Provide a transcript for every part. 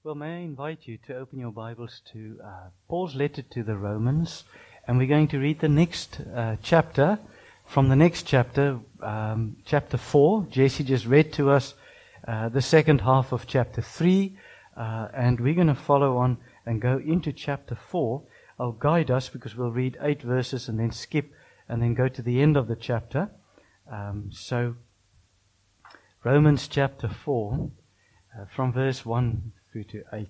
Well, may I invite you to open your Bibles to Paul's letter to the Romans, and we're going to read the next chapter. From the next chapter, chapter 4. Jesse just read to us the second half of chapter 3, and we're going to follow on and go into chapter 4. I'll guide us because we'll read 8 verses and then skip and then go to the end of the chapter. So, Romans chapter 4, from verse 1 through to 8.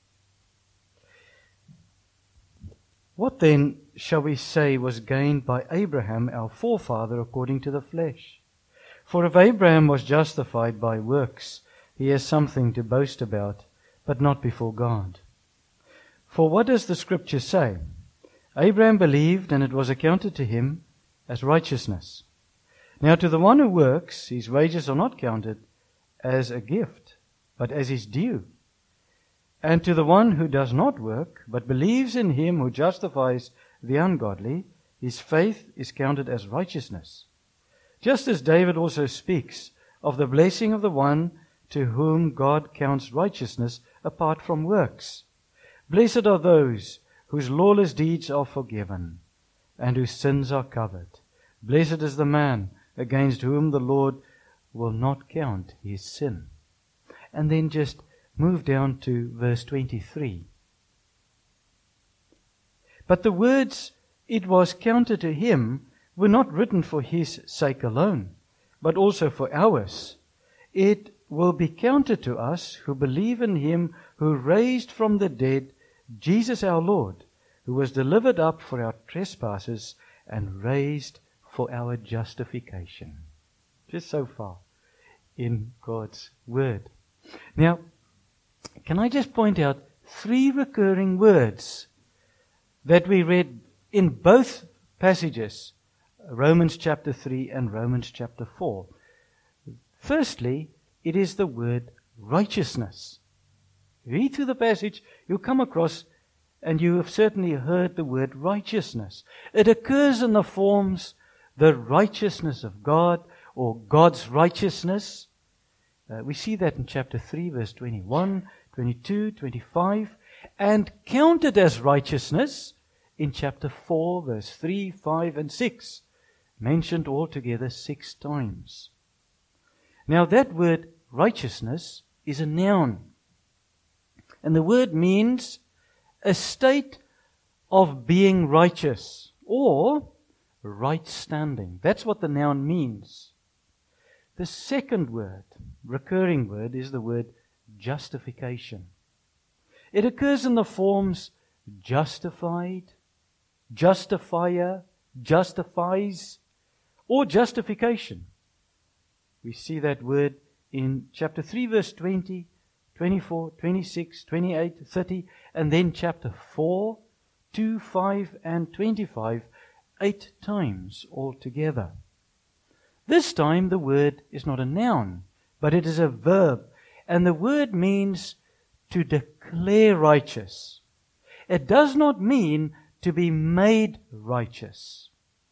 What then shall we say was gained by Abraham, our forefather, according to the flesh? For if Abraham was justified by works, he has something to boast about, but not before God. For what does the Scripture say? Abraham believed, and it was accounted to him as righteousness. Now to the one who works, his wages are not counted as a gift, but as his due. And to the one who does not work, but believes in him who justifies the ungodly, his faith is counted as righteousness. Just as David also speaks of the blessing of the one to whom God counts righteousness apart from works. Blessed are those whose lawless deeds are forgiven, and whose sins are covered. Blessed is the man against whom the Lord will not count his sin. And then just move down to verse 23. But the words, "it was counted to him," were not written for his sake alone, but also for ours. It will be counted to us who believe in him who raised from the dead Jesus our Lord, who was delivered up for our trespasses and raised for our justification. Just so far in God's Word. Now, can I just point out 3 recurring words that we read in both passages, Romans chapter 3 and Romans chapter 4. Firstly, it is the word righteousness. Read through the passage, you'll come across, and you have certainly heard the word righteousness. It occurs in the forms, the righteousness of God, or God's righteousness. We see that in chapter 3, verse 21, 22, 25, and counted as righteousness in chapter 4, verse 3, 5, and 6, mentioned altogether 6 times. Now that word righteousness is a noun, and the word means a state of being righteous or right standing. That's what the noun means. The second word, recurring word, is the word justification. It occurs in the forms justified, justifier, justifies, or justification. We see that word in chapter 3, verse 20, 24, 26, 28, 30, and then chapter 4, 2, 5, and 25, 8 times altogether. This time the word is not a noun, but it is a verb, and the word means to declare righteous. It does not mean to be made righteous.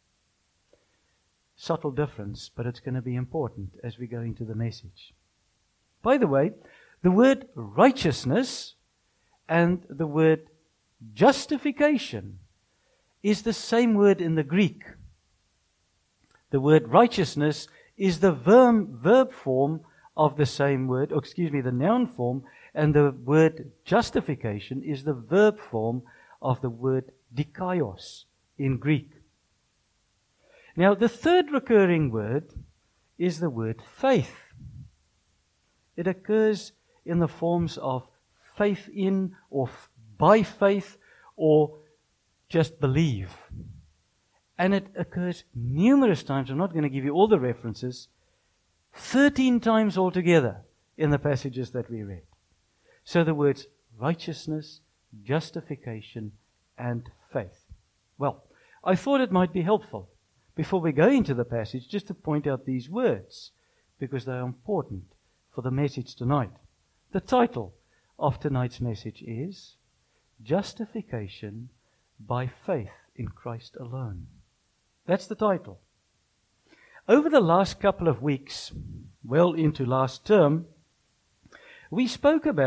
Subtle difference, but it's going to be important as we go into the message. By the way, the word righteousness and the word justification is the same word in the Greek. The word righteousness is the verb form of the same word, the noun form, and the word justification is the verb form of the word dikaios in Greek. Now, the third recurring word is the word faith. It occurs in the forms of faith in, or by faith, or just believe. And it occurs numerous times. I'm not going to give you all the references. 13 times altogether in the passages that we read. So the words righteousness, justification, and faith. Well, I thought it might be helpful before we go into the passage just to point out these words, because they are important for the message tonight. The title of tonight's message is Justification by Faith in Christ Alone. That's the title. Over the last couple of weeks, well into last term, we spoke about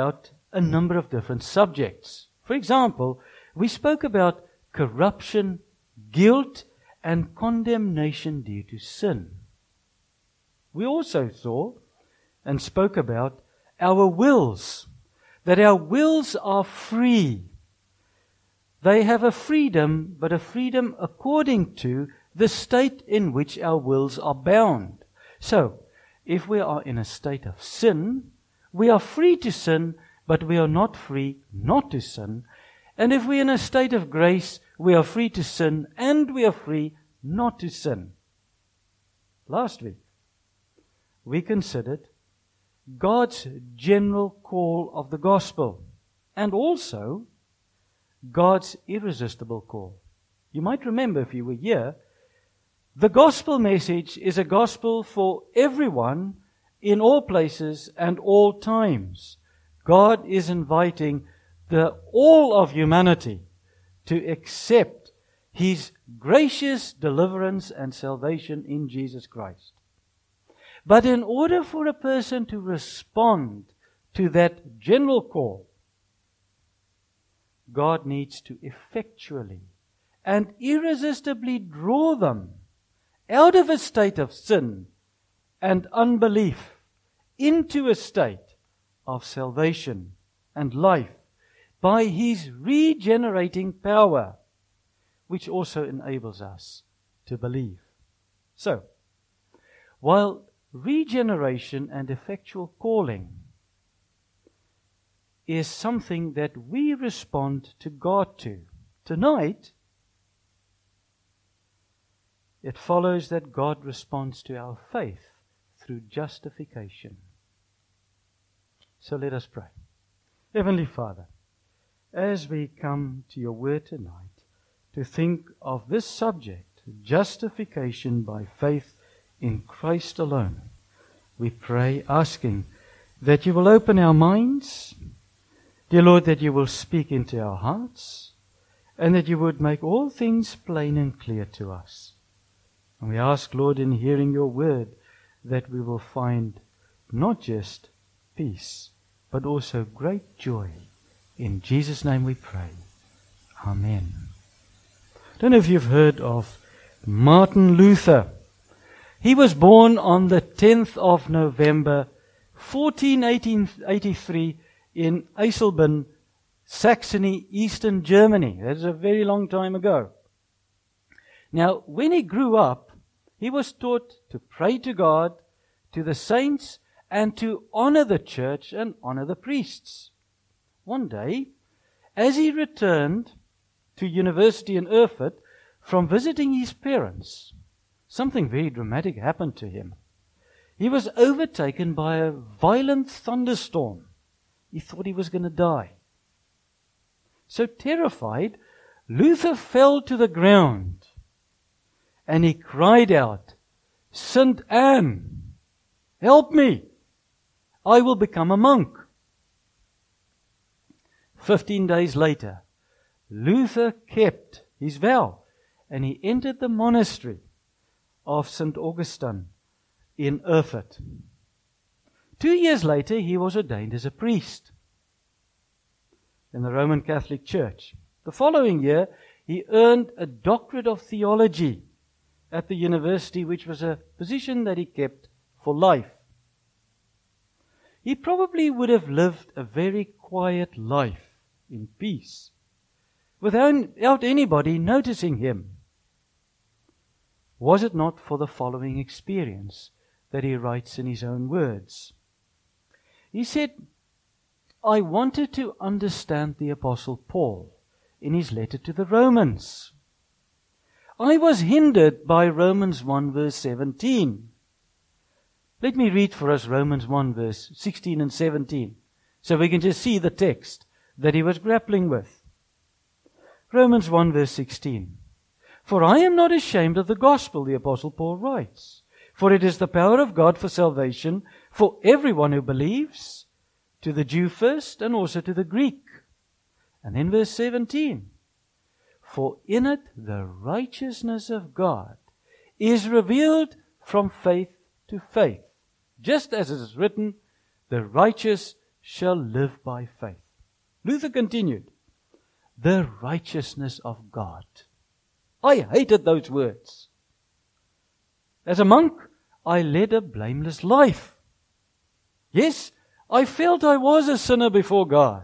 a number of different subjects. For example, we spoke about corruption, guilt, and condemnation due to sin. We also saw and spoke about our wills, that our wills are free. They have a freedom, but a freedom according to the state in which our wills are bound. So, if we are in a state of sin, we are free to sin, but we are not free not to sin. And if we are in a state of grace, we are free to sin, and we are free not to sin. Last week, we considered God's general call of the gospel, and also God's irresistible call. You might remember, if you were here, the gospel message is a gospel for everyone in all places and all times. God is inviting all of humanity to accept His gracious deliverance and salvation in Jesus Christ. But in order for a person to respond to that general call, God needs to effectually and irresistibly draw them out of a state of sin and unbelief into a state of salvation and life by His regenerating power, which also enables us to believe. So, while regeneration and effectual calling is something that we respond to God to, tonight, it follows that God responds to our faith through justification. So let us pray. Heavenly Father, as we come to your word tonight to think of this subject, justification by faith in Christ alone, we pray asking that you will open our minds, dear Lord, that you will speak into our hearts, and that you would make all things plain and clear to us. And we ask, Lord, in hearing your word, that we will find not just peace, but also great joy. In Jesus' name we pray. Amen. I don't know if you've heard of Martin Luther. He was born on the 10th of November, 1483, in Eisleben, Saxony, Eastern Germany. That is a very long time ago. Now, when he grew up, he was taught to pray to God, to the saints, and to honor the church and honor the priests. One day, as he returned to university in Erfurt from visiting his parents, something very dramatic happened to him. He was overtaken by a violent thunderstorm. He thought he was going to die. So terrified, Luther fell to the ground and he cried out, "Saint Anne, help me! I will become a monk." 15 days later, Luther kept his vow and he entered the monastery of St. Augustine in Erfurt. 2 years later, he was ordained as a priest in the Roman Catholic Church. The following year, he earned a doctorate of theology at the university, which was a position that he kept for life. He probably would have lived a very quiet life in peace, without anybody noticing him. Was it not for the following experience that he writes in his own words? He said, "I wanted to understand the Apostle Paul in his letter to the Romans. I was hindered by Romans 1 verse 17. Let me read for us Romans 1 verse 16 and 17, so we can just see the text that he was grappling with. Romans 1 verse 16. "For I am not ashamed of the gospel," the Apostle Paul writes, "for it is the power of God for salvation for everyone who believes, to the Jew first and also to the Greek." And then verse 17. "For in it the righteousness of God is revealed from faith to faith. Just as it is written, the righteous shall live by faith. Luther continued, the righteousness of God. I hated those words. As a monk, I led a blameless life. Yes, I felt I was a sinner before God.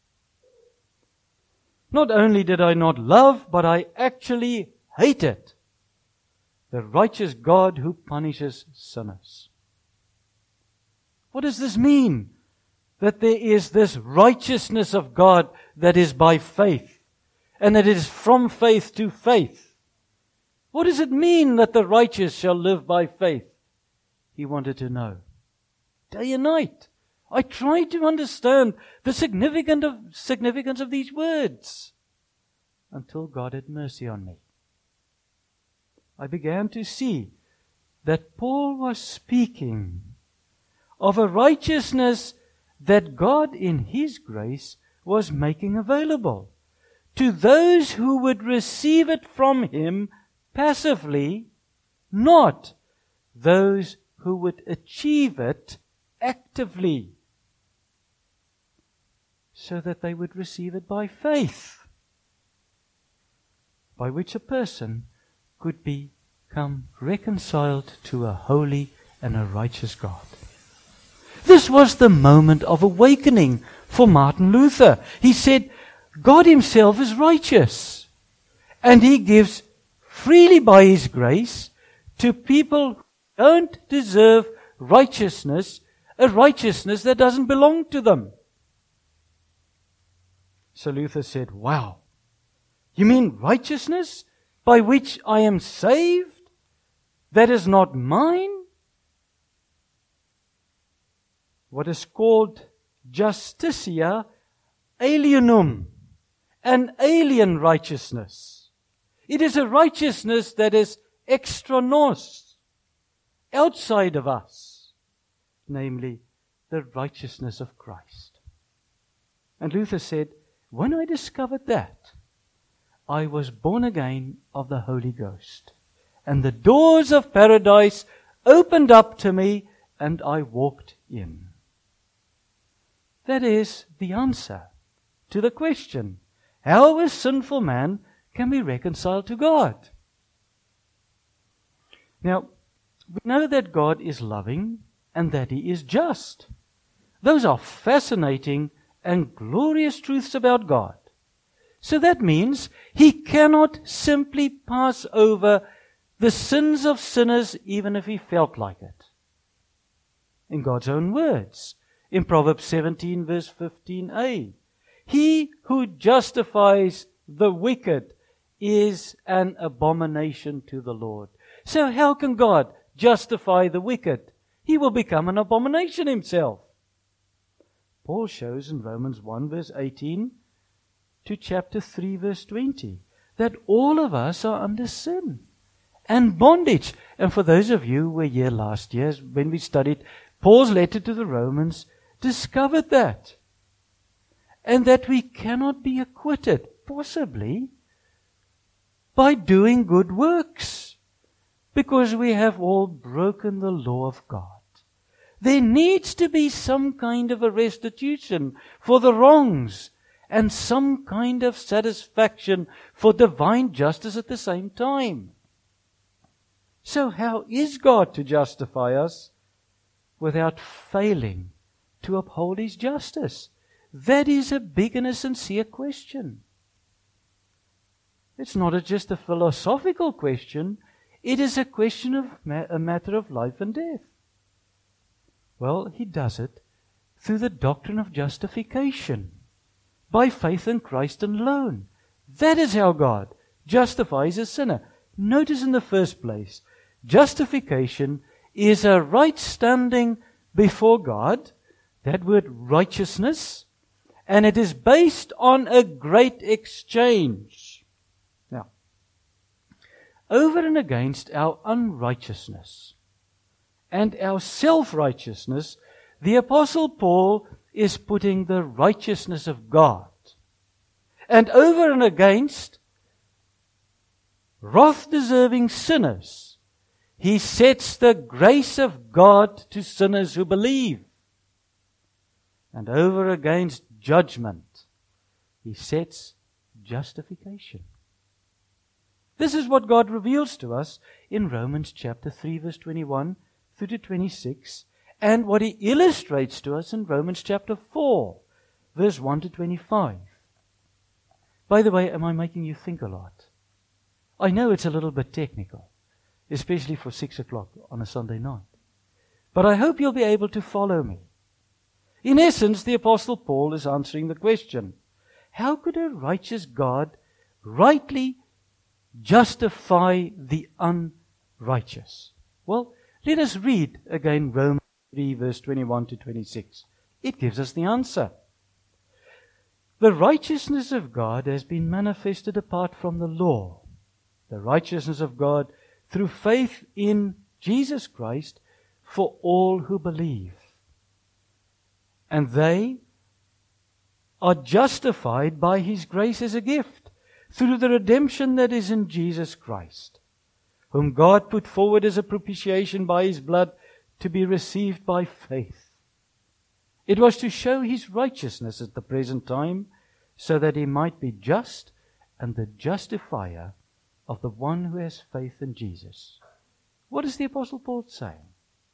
Not only did I not love, but I actually hated the righteous God who punishes sinners. What does this mean? That there is this righteousness of God that is by faith, and that it is from faith to faith. What does it mean that the righteous shall live by faith? He wanted to know. Day and night, I tried to understand the significance of these words until God had mercy on me. I began to see that Paul was speaking of a righteousness that God in His grace was making available to those who would receive it from Him passively, not those who would achieve it actively, so that they would receive it by faith, by which a person could become reconciled to a holy and a righteous God. This was the moment of awakening for Martin Luther. He said, God Himself is righteous, and He gives freely by His grace to people who don't deserve righteousness, a righteousness that doesn't belong to them. So Luther said, wow, you mean righteousness by which I am saved? That is not mine? What is called justitia alienum, an alien righteousness. It is a righteousness that is extra nos, outside of us, namely the righteousness of Christ. And Luther said, when I discovered that, I was born again of the Holy Ghost, and the doors of paradise opened up to me, and I walked in. That is the answer to the question, how a sinful man can be reconciled to God. Now, we know that God is loving and that He is just. Those are fascinating and glorious truths about God. So that means He cannot simply pass over the sins of sinners even if He felt like it. In God's own words, in Proverbs 17 verse 15a, he who justifies the wicked is an abomination to the Lord. So how can God justify the wicked? He will become an abomination himself. Paul shows in Romans 1 verse 18 to chapter 3 verse 20 that all of us are under sin and bondage. And for those of you who were here last year when we studied Paul's letter to the Romans, discovered that. And that we cannot be acquitted, possibly, by doing good works, because we have all broken the law of God. There needs to be some kind of a restitution for the wrongs, and some kind of satisfaction for divine justice at the same time. So how is God to justify us without failing to uphold His justice? That is a big and a sincere question. It's not just a philosophical question. It is a question of a matter of life and death. Well, He does it through the doctrine of justification, by faith in Christ alone. That is how God justifies a sinner. Notice in the first place, justification is a right standing before God, that word righteousness, and it is based on a great exchange. Now, over and against our unrighteousness and our self-righteousness, the Apostle Paul is putting the righteousness of God. And over and against wrath-deserving sinners, he sets the grace of God to sinners who believe. and over against judgment, He sets justification. This is what God reveals to us in Romans chapter 3, verse 21 through to 26, and what He illustrates to us in Romans chapter 4, verse 1 to 25. By the way, am I making you think a lot? I know it's a little bit technical, especially for 6 o'clock on a Sunday night. But I hope you'll be able to follow me. In essence, the Apostle Paul is answering the question, how could a righteous God rightly justify the unrighteous? Well, let us read again Romans 3, verse 21 to 26. It gives us the answer. The righteousness of God has been manifested apart from the law. The righteousness of God through faith in Jesus Christ for all who believe. And they are justified by His grace as a gift through the redemption that is in Jesus Christ, whom God put forward as a propitiation by His blood to be received by faith. It was to show His righteousness at the present time, so that He might be just and the justifier of the one who has faith in Jesus. What is the Apostle Paul saying?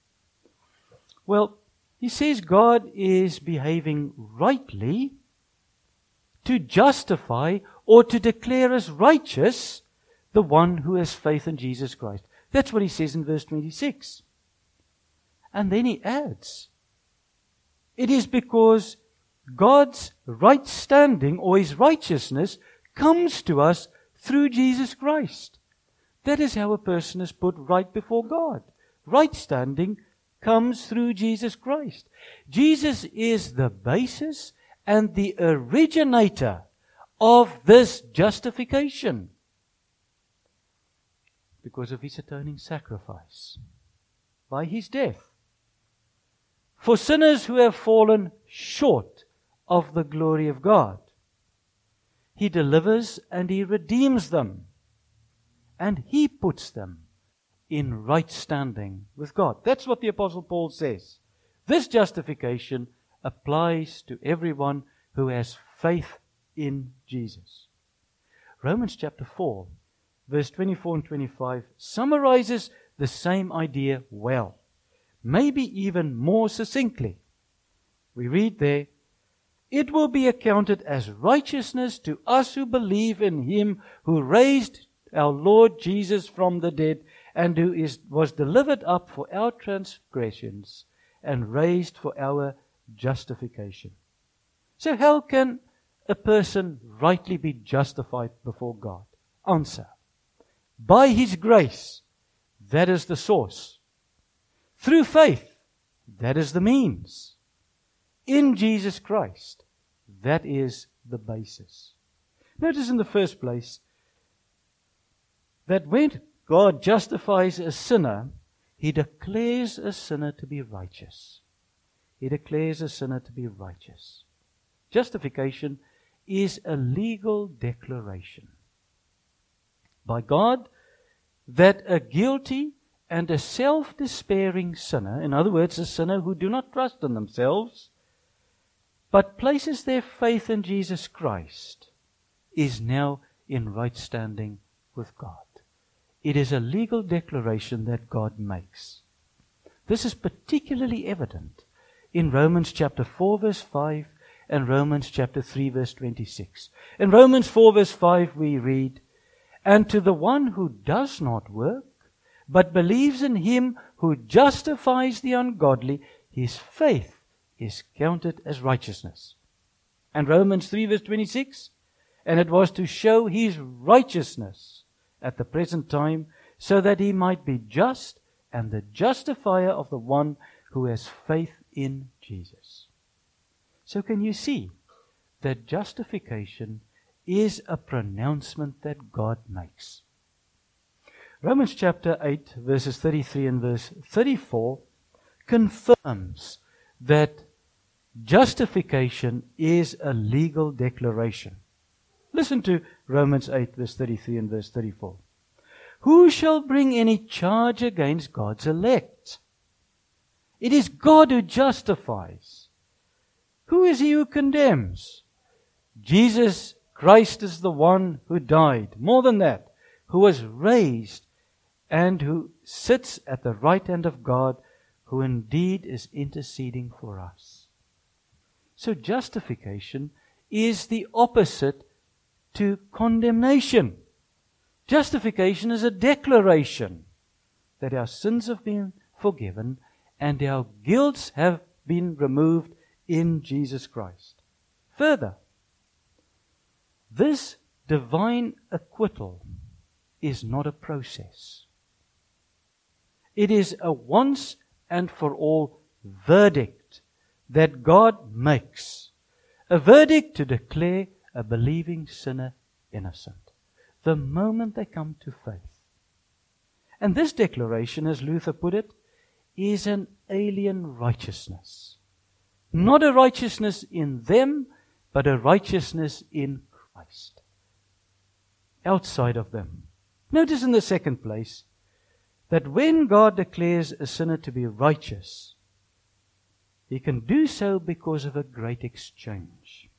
Well, he says God is behaving rightly to justify or to declare as righteous the one who has faith in Jesus Christ. That's what he says in verse 26. And then he adds, it is because God's right standing or His righteousness comes to us through Jesus Christ. That is how a person is put right before God. Right standing comes through Jesus Christ. Jesus is the basis and the originator of this justification because of His atoning sacrifice by His death. For sinners who have fallen short of the glory of God, He delivers and He redeems them, and He puts them in right standing with God. That's what the Apostle Paul says. This justification applies to everyone who has faith in Jesus. Romans chapter 4, verse 24 and 25 summarizes the same idea well, maybe even more succinctly. We read there, it will be accounted as righteousness to us who believe in Him who raised our Lord Jesus from the dead and who was delivered up for our transgressions and raised for our justification. So how can a person rightly be justified before God? Answer. By His grace, that is the source. Through faith, that is the means. In Jesus Christ, that is the basis. Notice in the first place that when God justifies a sinner, He declares a sinner to be righteous. He declares a sinner to be righteous. Justification is a legal declaration by God that a guilty and a self-despairing sinner, in other words, a sinner who do not trust in themselves, but places their faith in Jesus Christ, is now in right standing with God. It is a legal declaration that God makes. This is particularly evident in Romans chapter 4 verse 5 and Romans chapter 3 verse 26. In Romans 4 verse 5 we read, and to the one who does not work, but believes in Him who justifies the ungodly, his faith is counted as righteousness. And Romans 3 verse 26, and it was to show His righteousness at the present time, so that He might be just and the justifier of the one who has faith in Jesus. So can you see that justification is a pronouncement that God makes? Romans chapter 8, verses 33 and verse 34 confirms that justification is a legal declaration. Listen to Romans 8, verse 33 and verse 34. Who shall bring any charge against God's elect? It is God who justifies. Who is he who condemns? Jesus Christ is the one who died. More than that, who was raised and who sits at the right hand of God, who indeed is interceding for us. So justification is the opposite to condemnation. Justification is a declaration that our sins have been forgiven and our guilts have been removed in Jesus Christ. Further, this divine acquittal is not a process. It is a once and for all verdict that God makes. A verdict to declare a believing sinner innocent, the moment they come to faith. And this declaration, as Luther put it, is an alien righteousness. Not a righteousness in them, but a righteousness in Christ. Outside of them. Notice in the second place that when God declares a sinner to be righteous, He can do so because of a great exchange.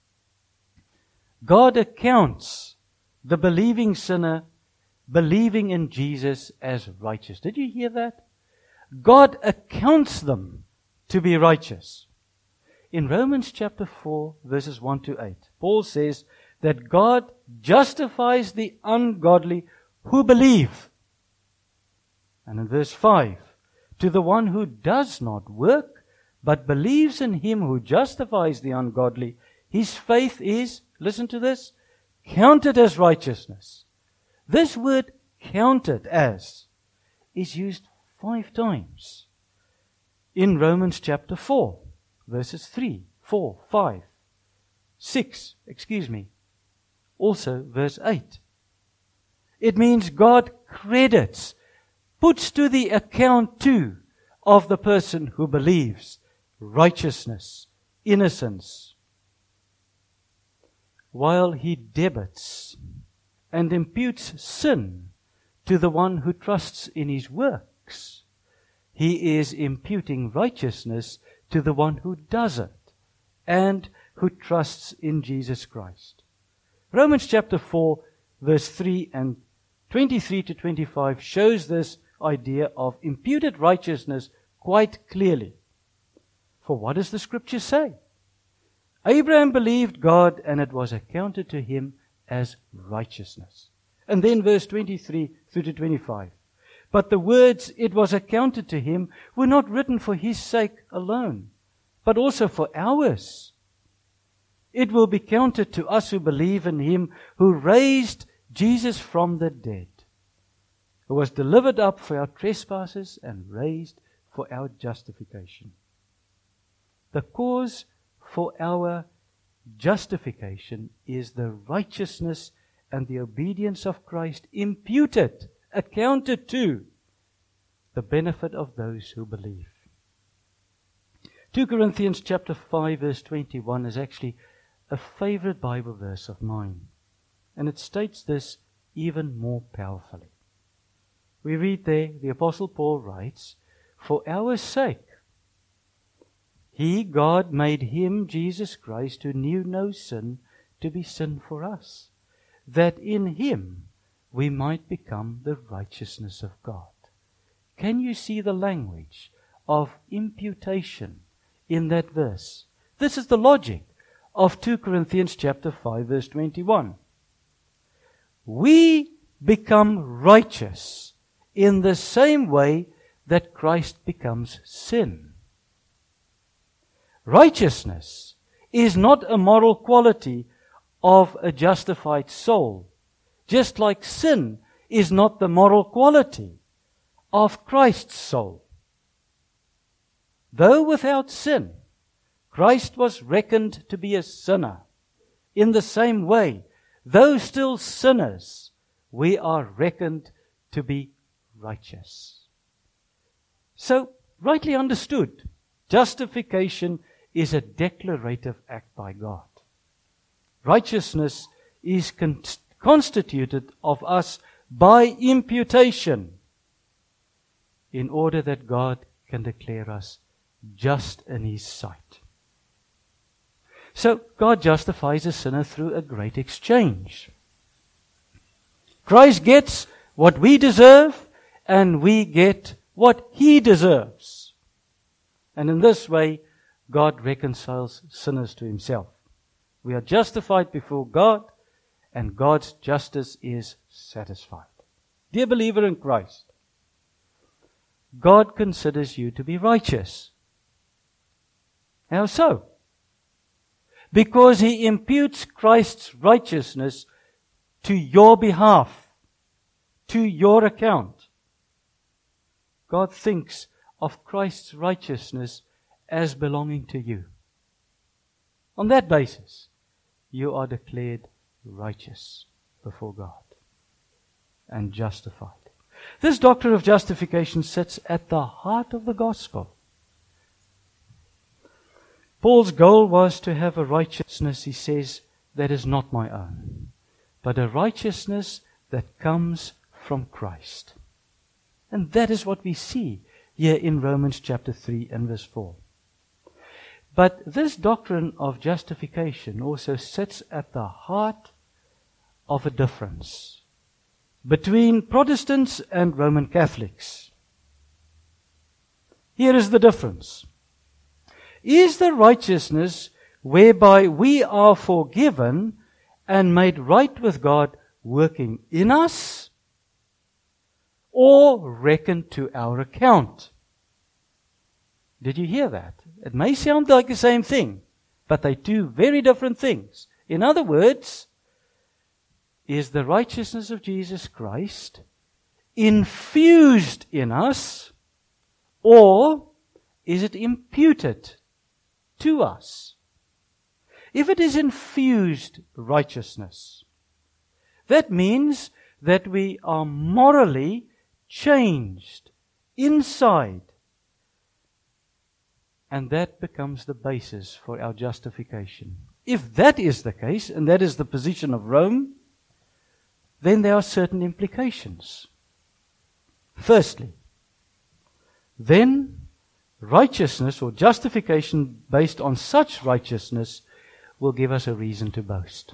God accounts the believing sinner believing in Jesus as righteous. Did you hear that? God accounts them to be righteous. In Romans chapter 4, verses 1 to 8, Paul says that God justifies the ungodly who believe. And in verse 5, to the one who does not work, but believes in Him who justifies the ungodly, his faith is, listen to this, counted as righteousness. This word counted as is used 5 times in Romans chapter 4, verses 3, 4, 5, 6, also verse 8. It means God credits, puts to the account too of the person who believes righteousness, innocence, while He debits and imputes sin to the one who trusts in his works. He is imputing righteousness to the one who doesn't and who trusts in Jesus Christ. Romans chapter 4, verse 3 and 23 to 25 shows this idea of imputed righteousness quite clearly. For what does the Scripture say? Abraham believed God, and it was accounted to him as righteousness. And then verse 23 through to 25. But the words, it was accounted to him, were not written for his sake alone, but also for ours. It will be counted to us who believe in Him who raised Jesus from the dead, who was delivered up for our trespasses and raised for our justification. The cause for our justification is the righteousness and the obedience of Christ imputed, accounted to the benefit of those who believe. 2 Corinthians chapter 5 verse 21 is actually a favorite Bible verse of mine. And it states this even more powerfully. We read there, the Apostle Paul writes, for our sake, He, God, made Him, Jesus Christ, who knew no sin, to be sin for us, that in Him we might become the righteousness of God. Can you see the language of imputation in that verse? This is the logic of 2 Corinthians chapter 5 verse 21. We become righteous in the same way that Christ becomes sin. Righteousness is not a moral quality of a justified soul, just like sin is not the moral quality of Christ's soul. Though without sin, Christ was reckoned to be a sinner. In the same way, though still sinners, we are reckoned to be righteous. So, rightly understood, justification is a declarative act by God. Righteousness is constituted of us by imputation in order that God can declare us just in His sight. So God justifies a sinner through a great exchange. Christ gets what we deserve, and we get what He deserves. And in this way, God reconciles sinners to Himself. We are justified before God, and God's justice is satisfied. Dear believer in Christ, God considers you to be righteous. How so? Because He imputes Christ's righteousness to your behalf, to your account. God thinks of Christ's righteousness as belonging to you. On that basis, you are declared righteous before God and justified. This doctrine of justification sits at the heart of the gospel. Paul's goal was to have a righteousness, he says, that is not my own, but a righteousness that comes from Christ. And that is what we see here in Romans chapter 3 and verse 4. But this doctrine of justification also sits at the heart of a difference between Protestants and Roman Catholics. Here is the difference. Is the righteousness whereby we are forgiven and made right with God working in us, or reckoned to our account? Did you hear that? It may sound like the same thing, but they're two very different things. In other words, is the righteousness of Jesus Christ infused in us, or is it imputed to us? If it is infused righteousness, that means that we are morally changed inside. And that becomes the basis for our justification. If that is the case, and that is the position of Rome, then there are certain implications. Firstly, then righteousness or justification based on such righteousness will give us a reason to boast.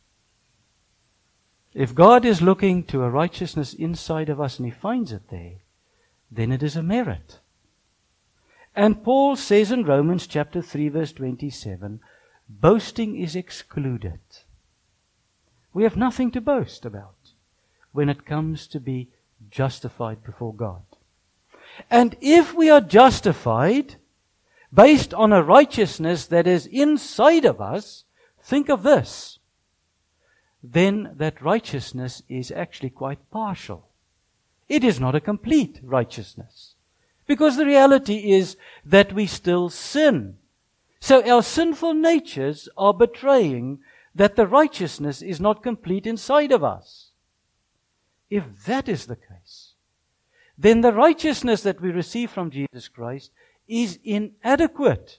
If God is looking to a righteousness inside of us and He finds it there, then it is a merit. And Paul says in Romans chapter 3 verse 27, boasting is excluded. We have nothing to boast about when it comes to be justified before God. And if we are justified based on a righteousness that is inside of us, think of this, then that righteousness is actually quite partial. It is not a complete righteousness. Because the reality is that we still sin. So our sinful natures are betraying that the righteousness is not complete inside of us. If that is the case, then the righteousness that we receive from Jesus Christ is inadequate.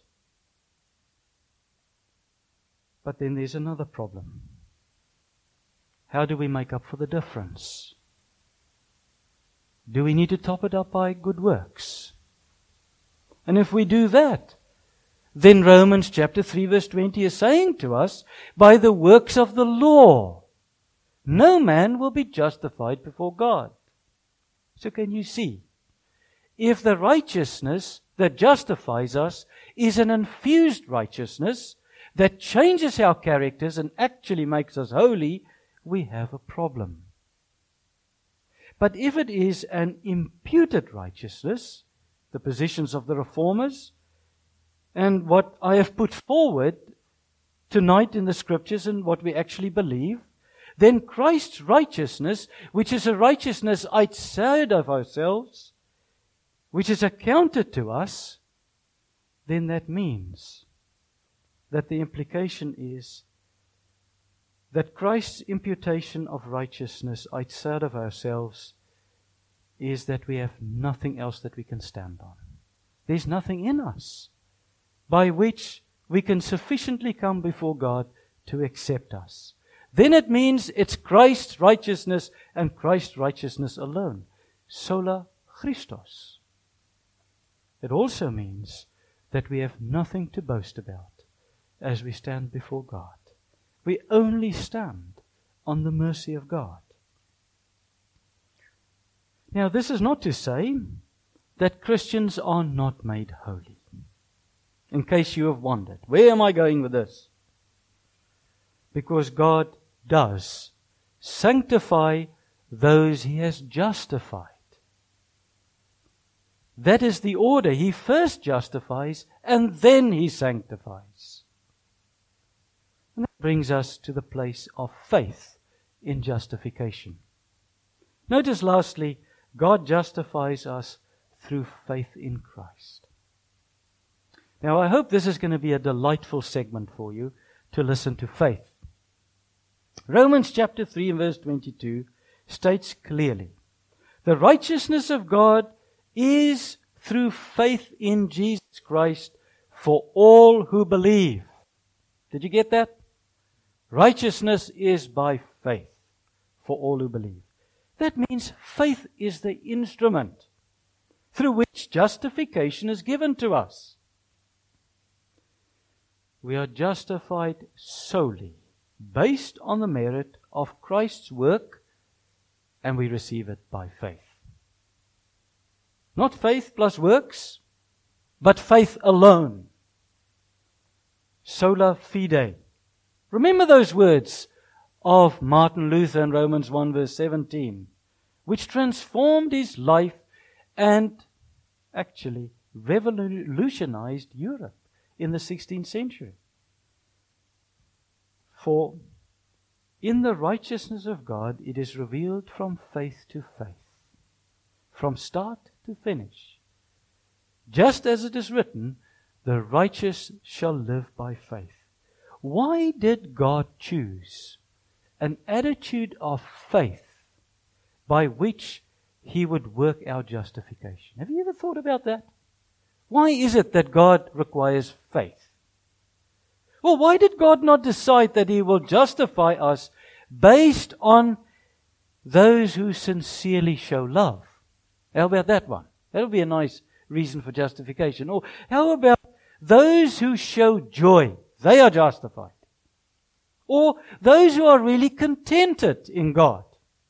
But then there's another problem. How do we make up for the difference? Do we need to top it up by good works? And if we do that, then Romans chapter 3 verse 20 is saying to us, by the works of the law, no man will be justified before God. So can you see? If the righteousness that justifies us is an infused righteousness that changes our characters and actually makes us holy, we have a problem. But if it is an imputed righteousness, the positions of the Reformers, and what I have put forward tonight in the Scriptures and what we actually believe, then Christ's righteousness, which is a righteousness outside of ourselves, which is accounted to us, then that means that the implication is that Christ's imputation of righteousness outside of ourselves is that we have nothing else that we can stand on. There's nothing in us by which we can sufficiently come before God to accept us. Then it means it's Christ's righteousness and Christ's righteousness alone. Sola Christos. It also means that we have nothing to boast about as we stand before God. We only stand on the mercy of God. Now, this is not to say that Christians are not made holy. In case you have wondered, where am I going with this? Because God does sanctify those He has justified. That is the order. He first justifies and then He sanctifies. And that brings us to the place of faith in justification. Notice lastly, God justifies us through faith in Christ. Now, I hope this is going to be a delightful segment for you to listen to faith. Romans chapter 3 and verse 22 states clearly, the righteousness of God is through faith in Jesus Christ for all who believe. Did you get that? Righteousness is by faith for all who believe. That means faith is the instrument through which justification is given to us. We are justified solely based on the merit of Christ's work, and we receive it by faith. Not faith plus works, but faith alone. Sola fide. Remember those words of Martin Luther in Romans 1 verse 17, which transformed his life and actually revolutionized Europe in the 16th century. For in the righteousness of God, it is revealed from faith to faith, from start to finish. Just as it is written, the righteous shall live by faith. Why did God choose an attitude of faith by which He would work our justification? Have you ever thought about that? Why is it that God requires faith? Well, why did God not decide that He will justify us based on those who sincerely show love? How about that one? That would be a nice reason for justification. Or how about those who show joy? They are justified. Or those who are really contented in God.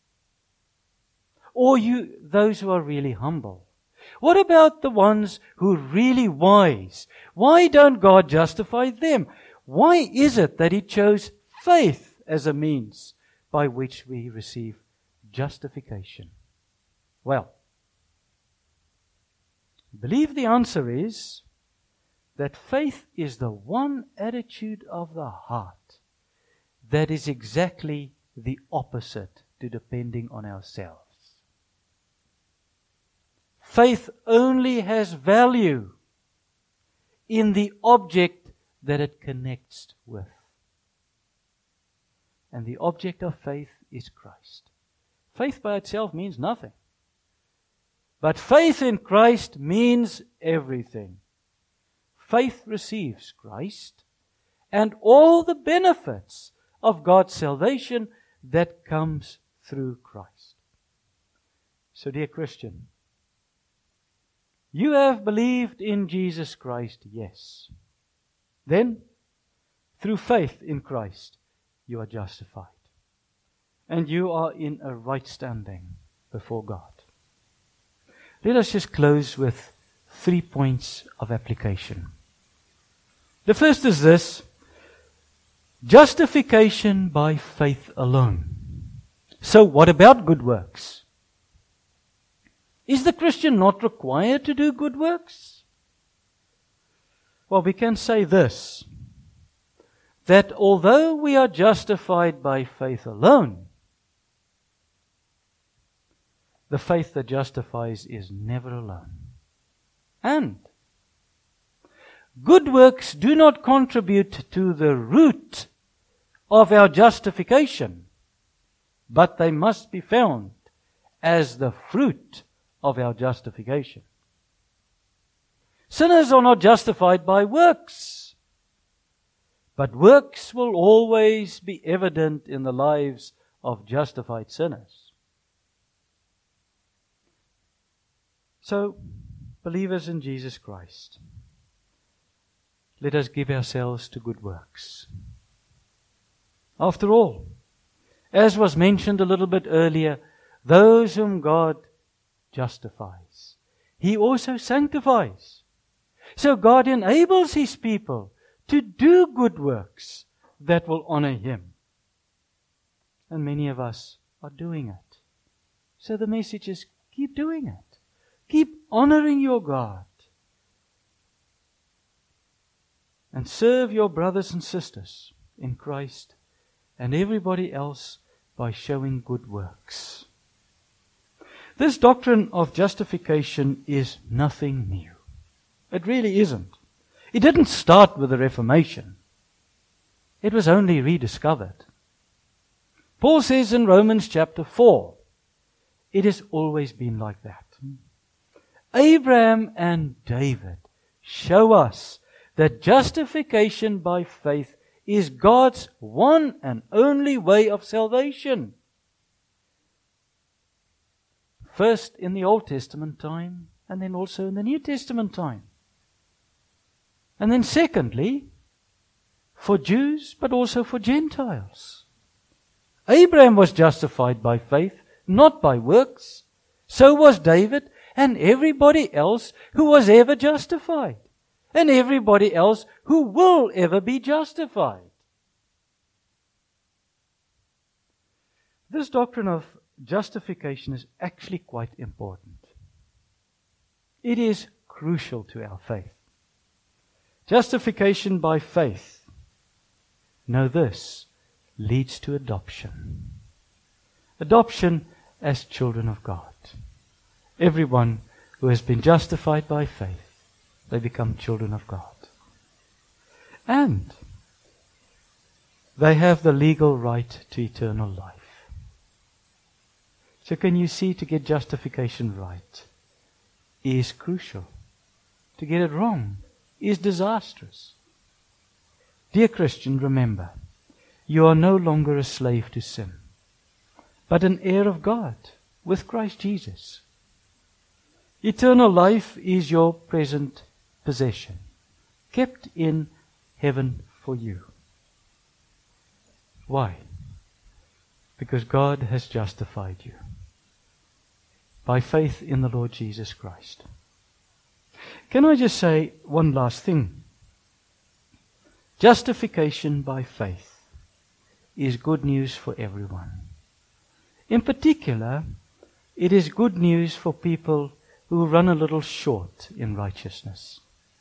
Or those who are really humble. What about the ones who are really wise? Why don't God justify them? Why is it that He chose faith as a means by which we receive justification? Well, I believe the answer is that faith is the one attitude of the heart that is exactly the opposite to depending on ourselves. Faith only has value in the object that it connects with. And the object of faith is Christ. Faith by itself means nothing. But faith in Christ means everything. Faith receives Christ and all the benefits of God's salvation that comes through Christ. So, dear Christian, you have believed in Jesus Christ, yes. Then, through faith in Christ, you are justified. And you are in a right standing before God. Let us just close with 3 points of application. The first is this: justification by faith alone. So what about good works? Is the Christian not required to do good works? Well, we can say this, that although we are justified by faith alone, the faith that justifies is never alone. And good works do not contribute to the root of our justification, but they must be found as the fruit of our justification. Sinners are not justified by works, but works will always be evident in the lives of justified sinners. So, believers in Jesus Christ, let us give ourselves to good works. After all, as was mentioned a little bit earlier, those whom God justifies, He also sanctifies. So God enables His people to do good works that will honor Him. And many of us are doing it. So the message is, keep doing it. Keep honoring your God. And serve your brothers and sisters in Christ and everybody else by showing good works. This doctrine of justification is nothing new. It really isn't. It didn't start with the Reformation. It was only rediscovered. Paul says in Romans chapter 4, it has always been like that. Abraham and David show us that justification by faith is God's one and only way of salvation. First in the Old Testament time, and then also in the New Testament time. And then secondly, for Jews, but also for Gentiles. Abraham was justified by faith, not by works. So was David and everybody else who was ever justified. And everybody else who will ever be justified. This doctrine of justification is actually quite important. It is crucial to our faith. Justification by faith, know this, leads to adoption. Adoption as children of God. Everyone who has been justified by faith, they become children of God. And they have the legal right to eternal life. So can you see, to get justification right is crucial. To get it wrong is disastrous. Dear Christian, remember, you are no longer a slave to sin, but an heir of God with Christ Jesus. Eternal life is your present possession, kept in heaven for you. Why? Because God has justified you by faith in the Lord Jesus Christ. Can I just say one last thing? Justification by faith is good news for everyone. In particular, it is good news for people who run a little short in righteousness.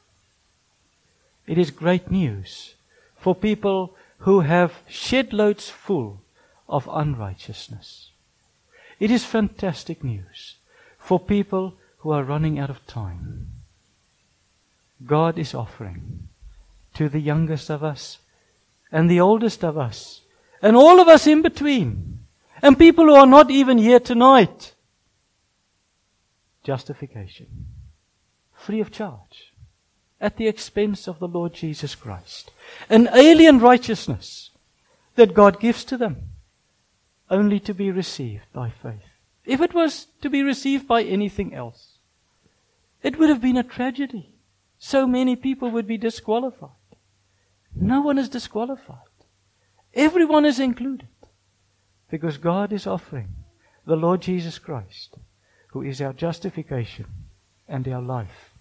It is great news for people who have shed loads full of unrighteousness. It is fantastic news for people who are running out of time. God is offering to the youngest of us and the oldest of us and all of us in between and people who are not even here tonight, justification, free of charge, at the expense of the Lord Jesus Christ. An alien righteousness that God gives to them, only to be received by faith. If it was to be received by anything else, it would have been a tragedy. So many people would be disqualified. No one is disqualified. Everyone is included. Because God is offering the Lord Jesus Christ, who is our justification and our life.